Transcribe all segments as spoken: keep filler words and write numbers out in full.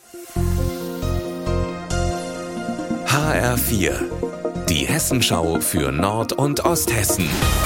H R vier, die Hessenschau für Nord- und Osthessen.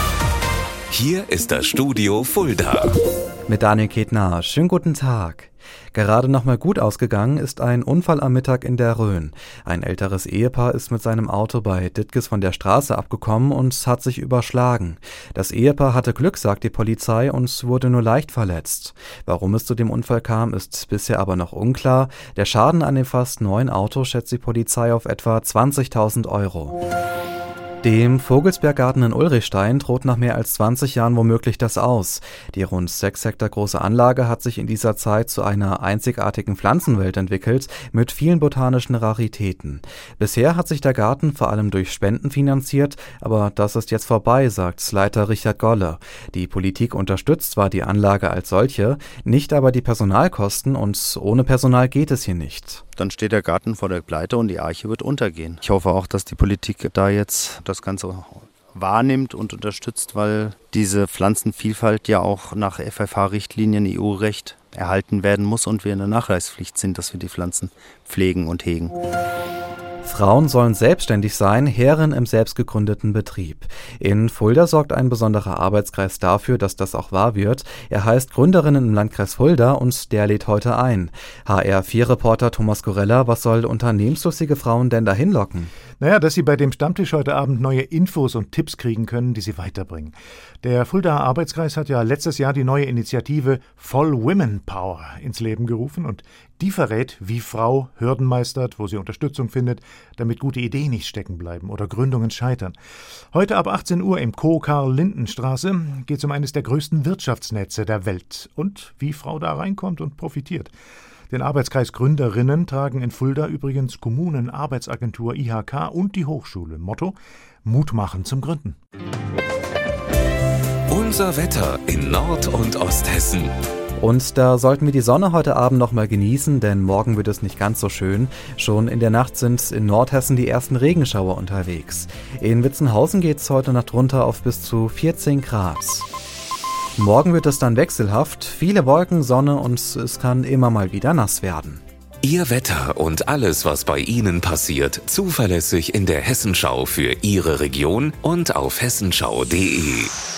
Hier ist das Studio Fulda. Mit Daniel Ketner. Schönen guten Tag. Gerade noch mal gut ausgegangen ist ein Unfall am Mittag in der Rhön. Ein älteres Ehepaar ist mit seinem Auto bei Dittges von der Straße abgekommen und hat sich überschlagen. Das Ehepaar hatte Glück, sagt die Polizei, und wurde nur leicht verletzt. Warum es zu dem Unfall kam, ist bisher aber noch unklar. Der Schaden an dem fast neuen Auto schätzt die Polizei auf etwa zwanzigtausend Euro. Dem Vogelsberggarten in Ulrichstein droht nach mehr als zwanzig Jahren womöglich das Aus. Die rund sechs Hektar große Anlage hat sich in dieser Zeit zu einer einzigartigen Pflanzenwelt entwickelt, mit vielen botanischen Raritäten. Bisher hat sich der Garten vor allem durch Spenden finanziert, aber das ist jetzt vorbei, sagt Leiter Richard Golle. Die Politik unterstützt zwar die Anlage als solche, nicht aber die Personalkosten, und ohne Personal geht es hier nicht. Dann steht der Garten vor der Pleite und die Arche wird untergehen. Ich hoffe auch, dass die Politik da jetzt das Ganze wahrnimmt und unterstützt, weil diese Pflanzenvielfalt ja auch nach F F H-Richtlinien, E U-Recht erhalten werden muss und wir in der Nachweispflicht sind, dass wir die Pflanzen pflegen und hegen. Frauen sollen selbstständig sein, Herren im selbstgegründeten Betrieb. In Fulda sorgt ein besonderer Arbeitskreis dafür, dass das auch wahr wird. Er heißt Gründerinnen im Landkreis Fulda und der lädt heute ein. H R vier Reporter Thomas Gorella, was soll unternehmenslustige Frauen denn dahin locken? Naja, dass sie bei dem Stammtisch heute Abend neue Infos und Tipps kriegen können, die sie weiterbringen. Der Fuldaer Arbeitskreis hat ja letztes Jahr die neue Initiative Voll Women Power ins Leben gerufen und die verrät, wie Frau Hürden meistert, wo sie Unterstützung findet, damit gute Ideen nicht stecken bleiben oder Gründungen scheitern. Heute ab achtzehn Uhr im Co. Karl-Linden-Straße geht es um eines der größten Wirtschaftsnetze der Welt und wie Frau da reinkommt und profitiert. Den Arbeitskreis Gründerinnen tragen in Fulda übrigens Kommunen, Arbeitsagentur, I H K und die Hochschule. Motto: Mut machen zum Gründen. Unser Wetter in Nord- und Osthessen. Und da sollten wir die Sonne heute Abend noch mal genießen, denn morgen wird es nicht ganz so schön. Schon in der Nacht sind in Nordhessen die ersten Regenschauer unterwegs. In Witzenhausen geht es heute Nacht runter auf bis zu vierzehn Grad. Morgen wird es dann wechselhaft, viele Wolken, Sonne und es kann immer mal wieder nass werden. Ihr Wetter und alles, was bei Ihnen passiert, zuverlässig in der Hessenschau für Ihre Region und auf hessenschau punkt de.